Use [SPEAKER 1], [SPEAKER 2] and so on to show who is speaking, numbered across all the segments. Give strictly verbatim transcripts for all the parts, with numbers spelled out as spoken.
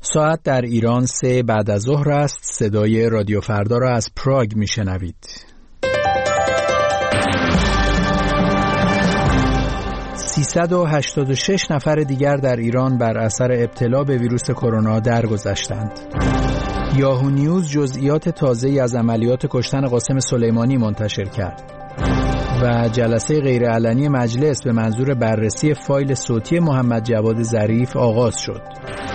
[SPEAKER 1] ساعت در ایران سه بعد از ظهر است. صدای رادیو فردا را از پراگ میشنوید. سیصد و هشتاد و شش نفر دیگر در ایران بر اثر ابتلا به ویروس کرونا درگذشتند. یاهو نیوز جزئیات تازه‌ای از عملیات کشتن قاسم سلیمانی منتشر کرد و جلسه غیرعلنی مجلس به منظور بررسی فایل صوتی محمد جواد ظریف آغاز شد.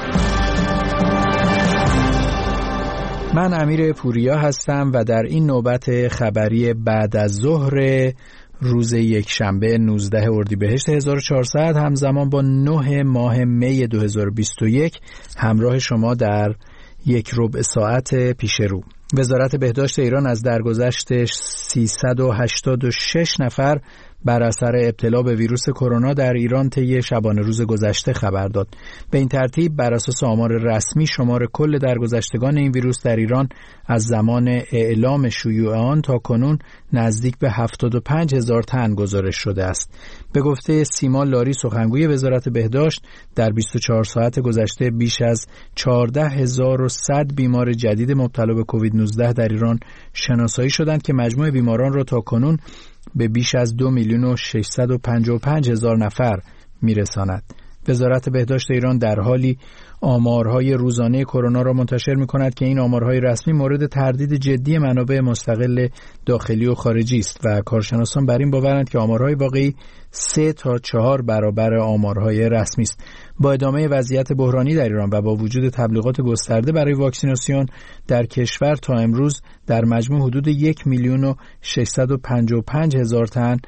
[SPEAKER 1] من امیر پوریا هستم و در این نوبت خبری بعد از ظهر روز یکشنبه نوزده اردیبهشت هزار و چهارصد همزمان با نه ماه می دو هزار و بیست و یک همراه شما در یک ربع ساعت پیش رو. وزارت بهداشت ایران از درگذشت سیصد و هشتاد و شش نفر بر اثر ابتلا به ویروس کرونا در ایران طی شبانه روز گذشته خبر داد. به این ترتیب بر اساس آمار رسمی شمار کل درگذشتگان این ویروس در ایران از زمان اعلام شیوع آن تا کنون نزدیک به هفتاد و پنج هزار تن گزارش شده است. به گفته سیما لاری سخنگوی وزارت بهداشت در بیست و چهار ساعت گذشته بیش از چهارده هزار و صد بیمار جدید مبتلا به کووید نوزده در ایران شناسایی شدند که مجموع بیماران را تا کنون به بیش از دو میلیون و ششصد و پنجاه و پنج هزار نفر میرساند. وزارت بهداشت ایران در حالی آمارهای روزانه کرونا را منتشر می‌کند که این آمارهای رسمی مورد تردید جدی منابع مستقل داخلی و خارجی است و کارشناسان بر این باورند که آمارهای واقعی سه تا چهار برابر آمارهای رسمی است. با ادامه وضعیت بحرانی در ایران و با وجود تبلیغات گسترده برای واکسیناسیون در کشور تا امروز در مجموع حدود یک میلیون و ششصد و پنجاه و پنج هزار تن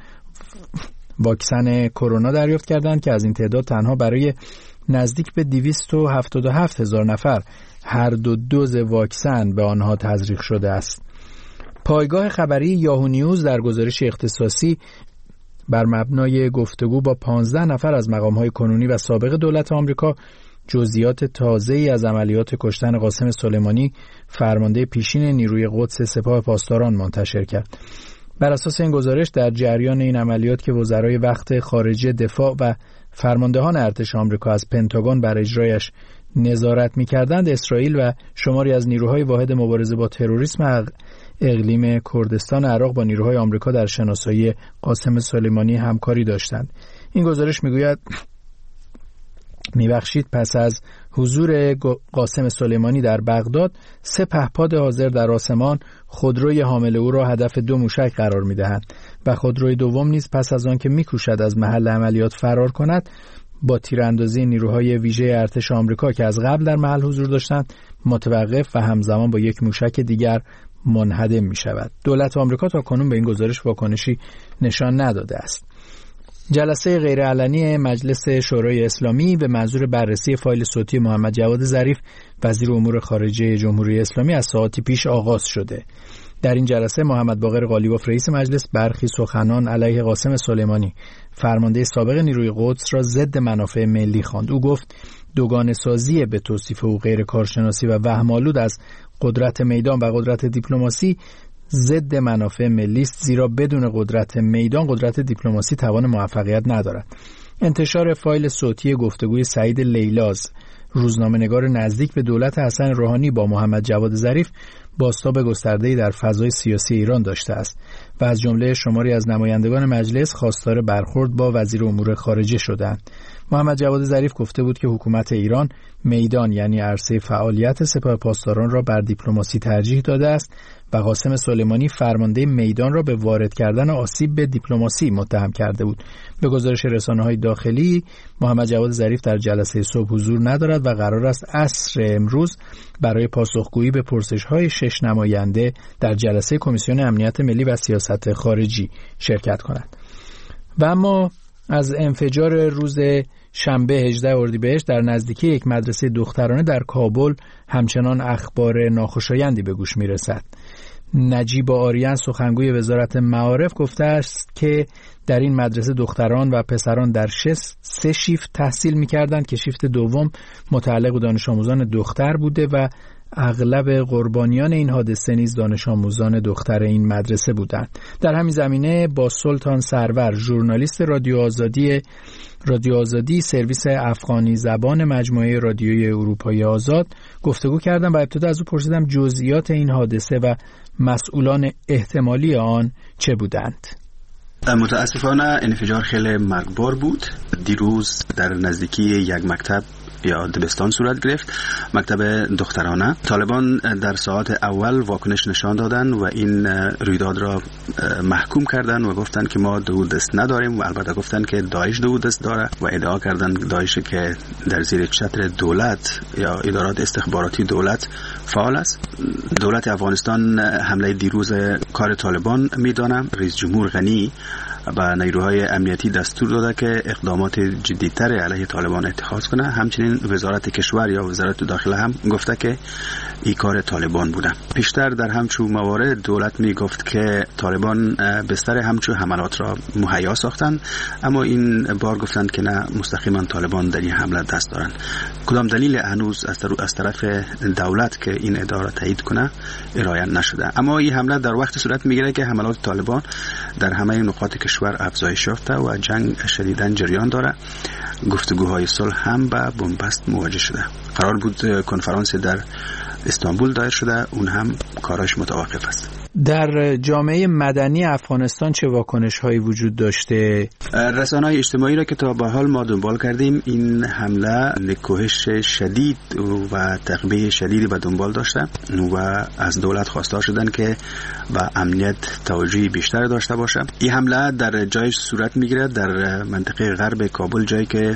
[SPEAKER 1] واکسن کرونا دریافت کردند که از این تعداد تنها برای نزدیک به دویست و هفتاد و هفت هزار نفر هر دو دوز واکسن به آنها تزریق شده است. پایگاه خبری یاهو نیوز در گزارش اختصاصی بر مبنای گفتگو با پانزده نفر از مقام‌های کنونی و سابق دولت آمریکا جزئیات تازه‌ای از عملیات کشتن قاسم سلیمانی فرمانده پیشین نیروی قدس سپاه پاسداران منتشر کرد. بر اساس این گزارش در جریان این عملیات که وزرای وقت خارجه دفاع و فرماندهان ارتش آمریکا از پنتاگون بر اجرایش نظارت می‌کردند، اسرائیل و شماری از نیروهای واحد مبارزه با تروریسم اقلیم کردستان عراق با نیروهای آمریکا در شناسایی قاسم سلیمانی همکاری داشتند. این گزارش می‌گوید میبخشید پس از حضور قاسم سلیمانی در بغداد، سه پهپاد حاضر در آسمان خودروی حامل او را هدف دو موشک قرار می‌دهند و خودروی دوم نیز پس از آن که می‌کوشد از محل عملیات فرار کند با تیراندازی نیروهای ویژه ارتش آمریکا که از قبل در محل حضور داشتند متوقف و همزمان با یک موشک دیگر منهدم می‌شود. دولت آمریکا تا کنون به این گزارش واکنشی نشان نداده است. جلسه غیرعلنی مجلس شورای اسلامی به منظور بررسی فایل صوتی محمد جواد ظریف وزیر امور خارجه جمهوری اسلامی از ساعاتی پیش آغاز شده. در این جلسه محمد باقر قالیباف رئیس مجلس برخی سخنان علیه قاسم سلیمانی فرمانده سابق نیروی قدس را ضد منافع ملی خواند. او گفت دوگانه سازی به توصیف او غیر کارشناسی و وهم‌آلود از قدرت میدان و قدرت دیپلماسی ضد منافع ملی است، زیرا بدون قدرت میدان قدرت دیپلماسی توان موفقیت ندارد. انتشار فایل صوتی گفتگوی سعید لیلاز روزنامه‌نگار نزدیک به دولت حسن روحانی با محمد جواد ظریف بازتاب گسترده‌ای در فضای سیاسی ایران داشته است و از جمله شماری از نمایندگان مجلس خواستار برخورد با وزیر امور خارجه شدند. محمد جواد ظریف گفته بود که حکومت ایران میدان یعنی عرصه فعالیت سپاه پاسداران را بر دیپلماسی ترجیح داده است و قاسم سلیمانی فرمانده میدان را به وارد کردن آسیب به دیپلماسی متهم کرده بود. به گزارش رسانه‌های داخلی، محمد جواد ظریف در جلسه صبح حضور ندارد و قرار است عصر امروز برای پاسخگویی به پرسش‌های شش نماینده در جلسه کمیسیون امنیت ملی و سیاست خارجی شرکت کند. و اما از انفجار روز شنبه هجدهم اردیبهشت در نزدیکی یک مدرسه دخترانه در کابل همچنان اخبار ناخوشایندی به گوش می‌رسد. نجیب آریان سخنگوی وزارت معارف گفته است که در این مدرسه دختران و پسران در شش سه شیفت تحصیل می‌کردند که شیفت دوم متعلق به دانش آموزان دختر بوده و اغلب قربانیان این حادثه نیز دانش آموزان دختر این مدرسه بودند. در همین زمینه با سلطان سرور، ژورنالیست رادیو آزادی رادیو آزادی سرویس افغانی زبان مجموعه رادیوی اروپای آزاد گفتگو کردم و ابتدا از او پرسیدم جزئیات این حادثه و مسئولان احتمالی آن چه بودند.
[SPEAKER 2] متاسفانه انفجار خیلی مرگبار بود. دیروز در نزدیکی یک مکتب یا دبستان صورت گرفت، مکتب دخترانه. طالبان در ساعات اول واکنش نشان دادن و این رویداد را محکوم کردن و گفتن که ما دو دست نداریم و البته گفتن که داعش دو دست داره و ادعا کردن داعش که در زیر چتر دولت یا ادارات استخباراتی دولت فعال است. دولت افغانستان حمله دیروز کار طالبان میدانه. رئیس جمهور غنی و نیروهای امنیتی دستور داده که اقدامات جدی‌تر علیه طالبان اتخاذ کنه. همچنین وزارت کشور یا وزارت داخله هم گفته که این کار طالبان بوده. پیشتر در همچون موارد دولت می گفت که طالبان بستر همچون حملات را مهیا ساختن، اما این بار گفتند که نه، مستقیما طالبان در این حمله دست دارند. کدام دلیل هنوز از طرف دولت که این ادعا را تایید کنه ارائه نشده. اما این حمله در وقت صورت میگیره که حملات طالبان در همه نقاط کشور افزایش یافته و جنگ شدیداً جریان داره. گفتگوهای صلح هم با بنبست مواجه شده. قرار بود کنفرانس در استانبول دایر شده، اون هم کاراش متوقف است.
[SPEAKER 1] در جامعه مدنی افغانستان چه واکنش‌هایی وجود داشته؟
[SPEAKER 2] رسانه‌های اجتماعی را که تا به حال ما دنبال کردیم، این حمله نکوهش شدید و تعقیب شدیدی به دنبال داشته و از دولت خواستار شدن که با امنیت توجهی بیشتر داشته باشه. این حمله در جای صورت میگیره در منطقه غرب کابل، جایی که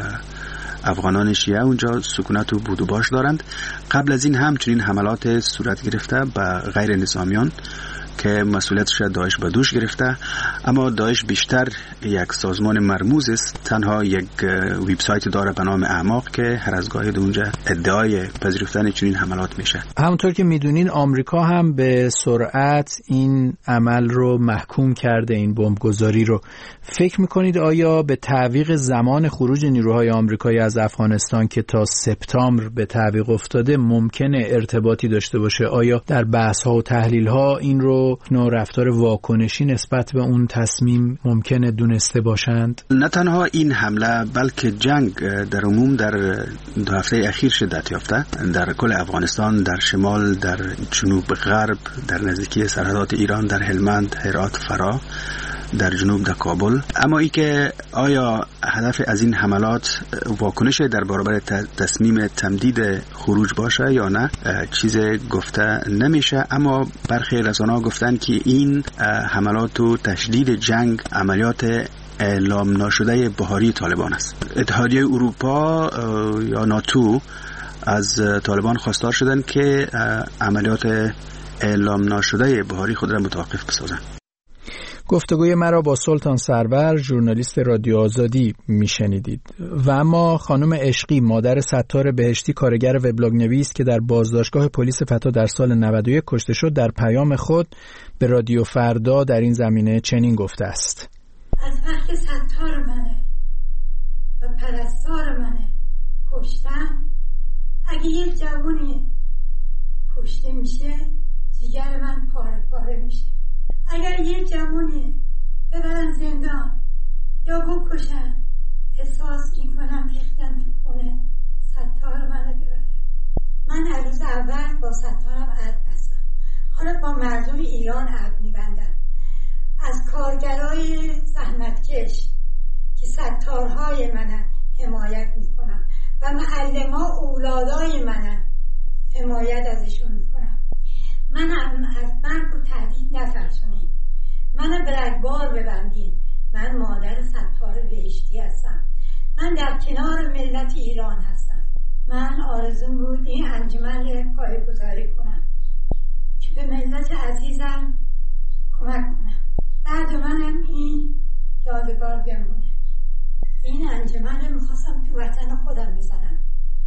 [SPEAKER 2] افغانان شیعه اونجا سکونت و بود و باش دارند. قبل از این هم چنین حملات صورت گرفته به غیر نظامیان که مسئولیتش داعش به دوش گرفته، اما داعش بیشتر یک سازمان مرموز است. تنها یک وبسایت داره به نام اعماق که هر از گاهی اونجا ادعای پذیرفتن چنین حملات میشه.
[SPEAKER 1] همونطور که میدونین آمریکا هم به سرعت این عمل رو محکوم کرده، این بمبگذاری رو. فکر میکنید آیا به تعویق زمان خروج نیروهای آمریکایی از افغانستان که تا سپتامبر به تعویق افتاده ممکنه ارتباطی داشته باشه؟ آیا در بحث ها و تحلیل ها این رو نوع رفتار واکنشی نسبت به اون تصمیم ممکنه دونسته باشند؟
[SPEAKER 2] نه تنها این حمله بلکه جنگ در عموم در دو هفته اخیر شدت یافته در کل افغانستان، در شمال، در جنوب غرب، در نزدیکی سرحدات ایران، در هلمند، هرات، فرا، در جنوب در کابل. اما ای که آیا هدف از این حملات واکنش در برابر تصمیم تمدید خروج باشه یا نه، چیز گفته نمیشه. اما برخی رسانه‌ها گفتن که این حملات و تشدید جنگ عملیات اعلام ناشده بهاری طالبان است. اتحادیه اروپا یا ناتو از طالبان خواستار شدن که عملیات اعلام ناشده بهاری خود را متوقف بسازند.
[SPEAKER 1] گفتگوی مرا با سلطان سرور، ژورنالیست رادیو آزادی میشنیدید. و اما خانم عشقی، مادر ستار بهشتی، کارگر وبلاگ نویس که در بازداشتگاه پلیس فتا در سال نود و یک کشته شد، در پیام خود به رادیو فردا در این زمینه چنین گفته است:
[SPEAKER 3] از وقت ستار منه و پرستار منه کشتن. اگه یک جوونی کشته میشه جیگر من پاره پاره میشه. اگر یک جوونی ببرن زندان یا بکشن، احساس میکنم ریختن تو خونه ستار منو ببرن. من هر روز اول با ستارم عهد بستم، حالا با مردم ایران عهد میبندم. از کارگرای زحمتکش که ستارهای منن حمایت میکنم و معلم‌ها اولادای منن حمایت ازشون میکنم. من از مرگ و تهدید نترسونین، من به رگبار ببندین. من مادر ستار بهشتی هستم، من در کنار ملت ایران هستم. من آرزوم بود این انجمن پایه‌گذاری کنم که به ملت عزیزم کمک کنم. بعد منم این یادگار بمونه. این انجمن رو میخواستم تو وطن خودم بزنم،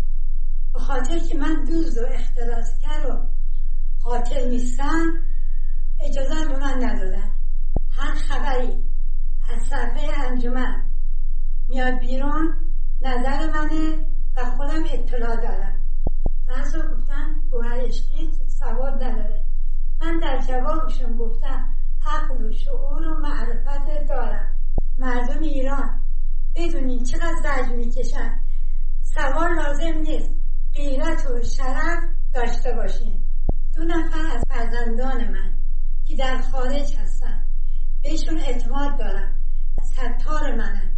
[SPEAKER 3] به خاطر که من دوز و اختلاسگر و قاتل نیستم. اجازه به من ندادن. هر خبری از صفحه انجمن میاد بیرون نظر منه و خودم اطلاع دارم و بعضا گفتن گوهر عشقی سواد نداره. من در جوابشون گفتم عقل و شعور و معرفت دارم. مردم ایران بدونین چقدر زجر میکشن. سواد لازم نیست، غیرت و شرف داشته باشین. دو نفر از فرزندان من که در خارج هستن بهشون اعتماد دارم، ستار منن.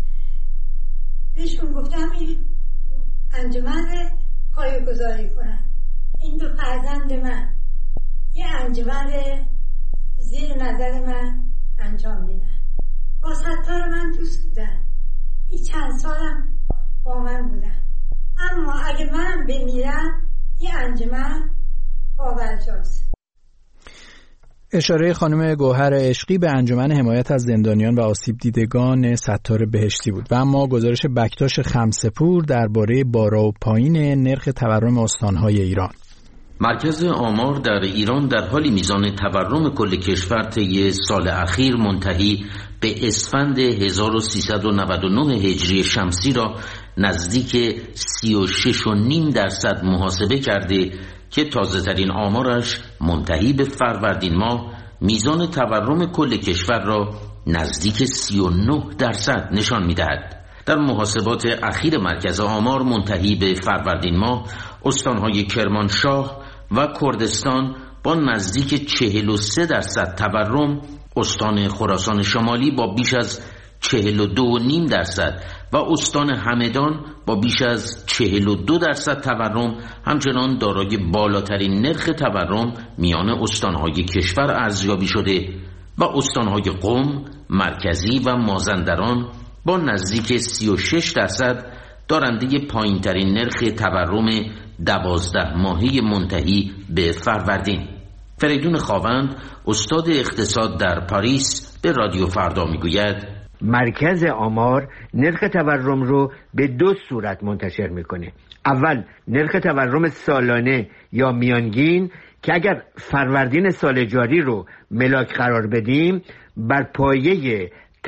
[SPEAKER 3] بهشون گفتم این انجمن پایه‌گذاری کنن. این دو فرزند من یه انجمن زیر نظر من انجام میدن. با ستار من دوست بودن، این چند سالم با من بودن. اما اگه من بمیرم یه انجمن پابرجاست.
[SPEAKER 1] اشاره خانم گوهر عشقی به انجمن حمایت از زندانیان و آسیب دیدگان ستار بهشتی بود. و اما گزارش بکتاش خمسه‌پور درباره بالا و پایین نرخ تورم استان‌های ایران.
[SPEAKER 4] مرکز آمار در ایران در حالی میزان تورم کل کشور طی سال اخیر منتهی به اسفند هزار و سیصد و نود و نه هجری شمسی را نزدیک سی و شش و نیم درصد محاسبه کرده که تازه ترین آمارش منتهی به فروردین ماه میزان تورم کل کشور را نزدیک سی و نه درصد نشان می‌دهد. در محاسبات اخیر مرکز آمار منتهی به فروردین ماه استان‌های کرمانشاه و کردستان با نزدیک چهل و سه درصد تورم، استان خراسان شمالی با بیش از چهل و دو و نیم درصد و استان همدان با بیش از چهل و دو درصد تورم همچنان دارای بالاترین نرخ تورم میان استان‌های کشور ارزیابی شده و استان‌های قم، مرکزی و مازندران با نزدیک سی و شش درصد دارنده پایین‌ترین نرخ تورم دوازده ماهه منتهی به فروردین. فریدون خاوند، استاد اقتصاد در پاریس، به رادیو فردا میگوید
[SPEAKER 5] مرکز آمار نرخ تورم رو به دو صورت منتشر میکنه. اول نرخ تورم سالانه یا میانگین که اگر فروردین سال جاری رو ملاک قرار بدیم بر پایه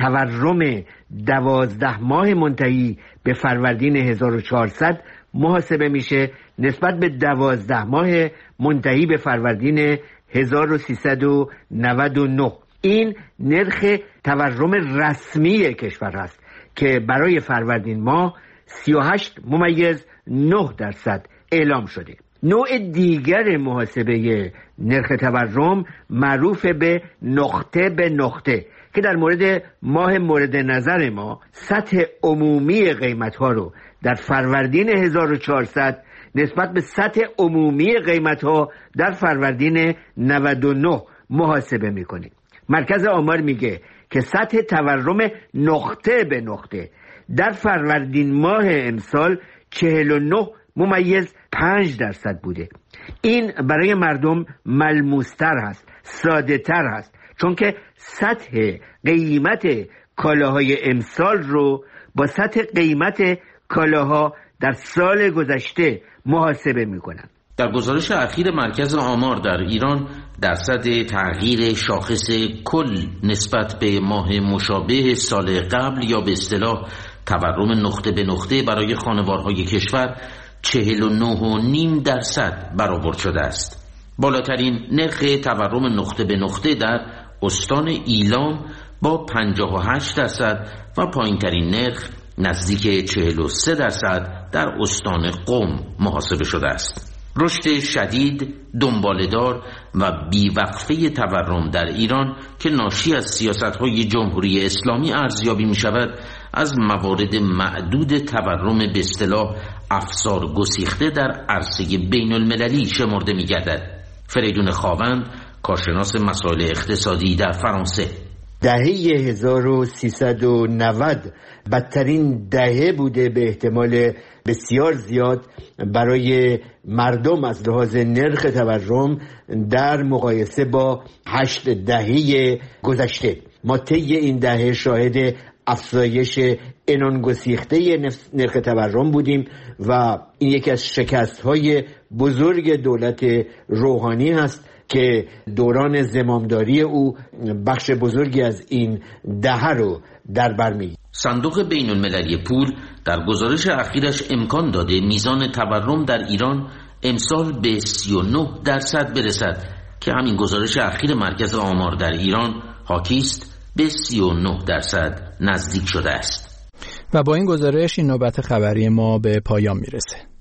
[SPEAKER 5] تورم دوازده ماه منتهی به فروردین هزار و چهارصد محاسبه میشه نسبت به دوازده ماه منتهی به فروردین هزار و سیصد و نود و نه. این نرخ تورم رسمی کشور است که برای فروردین ماه سی و هشت ممیز نه درصد اعلام شده. نوع دیگر محاسبه نرخ تورم معروف به نقطه به نقطه که در مورد ماه مورد نظر ما سطح عمومی قیمت ها رو در فروردین هزار و چهارصد نسبت به سطح عمومی قیمت ها در فروردین نود و نه محاسبه میکنه. مرکز آمار میگه که سطح تورم نقطه به نقطه در فروردین ماه امسال چهل و نه ممیز پنج درصد بوده. این برای مردم ملموستر هست، ساده تر هست، چون که سطح قیمت کالاهای امسال رو با سطح قیمت کالاها در سال گذشته محاسبه میکنن.
[SPEAKER 4] در گزارش اخیر مرکز آمار در ایران درصد تغییر شاخص کل نسبت به ماه مشابه سال قبل یا به اصطلاح تورم نقطه به نقطه برای خانوارهای کشور چهل و نه و نیم درصد برآورد شده است. بالاترین نرخ تورم نقطه به نقطه در استان ایلام با پنجاه و هشت درصد و پایینترین نرخ نزدیک چهل و سه درصد در استان قم محاسبه شده است. رشد شدید، دنباله‌دار و بیوقفه تورم در ایران که ناشی از سیاست‌های جمهوری اسلامی ارزیابی می‌شود، از موارد معدود تورم به اصطلاح افسار گسیخته در عرصه بین‌المللی شمرده می‌گردد. فریدون خاوند، کارشناس مسائل اقتصادی در فرانسه:
[SPEAKER 5] دهه هزار و سیصد و نود بدترین دهه بوده به احتمال بسیار زیاد برای مردم از لحاظ نرخ تورم در مقایسه با هشت دهه گذشته. ما طی این دهه شاهد افزایش عنان گسیخته نرخ تورم بودیم و این یکی از شکست‌های بزرگ دولت روحانی هست که دوران زمامداری او بخش بزرگی از این دهه رو در بر می‌گیرد.
[SPEAKER 4] صندوق بین المللی پول در گزارش اخیرش امکان داده میزان تورم در ایران امسال به سی و نه درصد برسد که همین گزارش اخیر مرکز آمار در ایران حاکی است به سی و نه درصد نزدیک شده است.
[SPEAKER 1] و با این گزارش این نوبت خبری ما به پایان میرسه.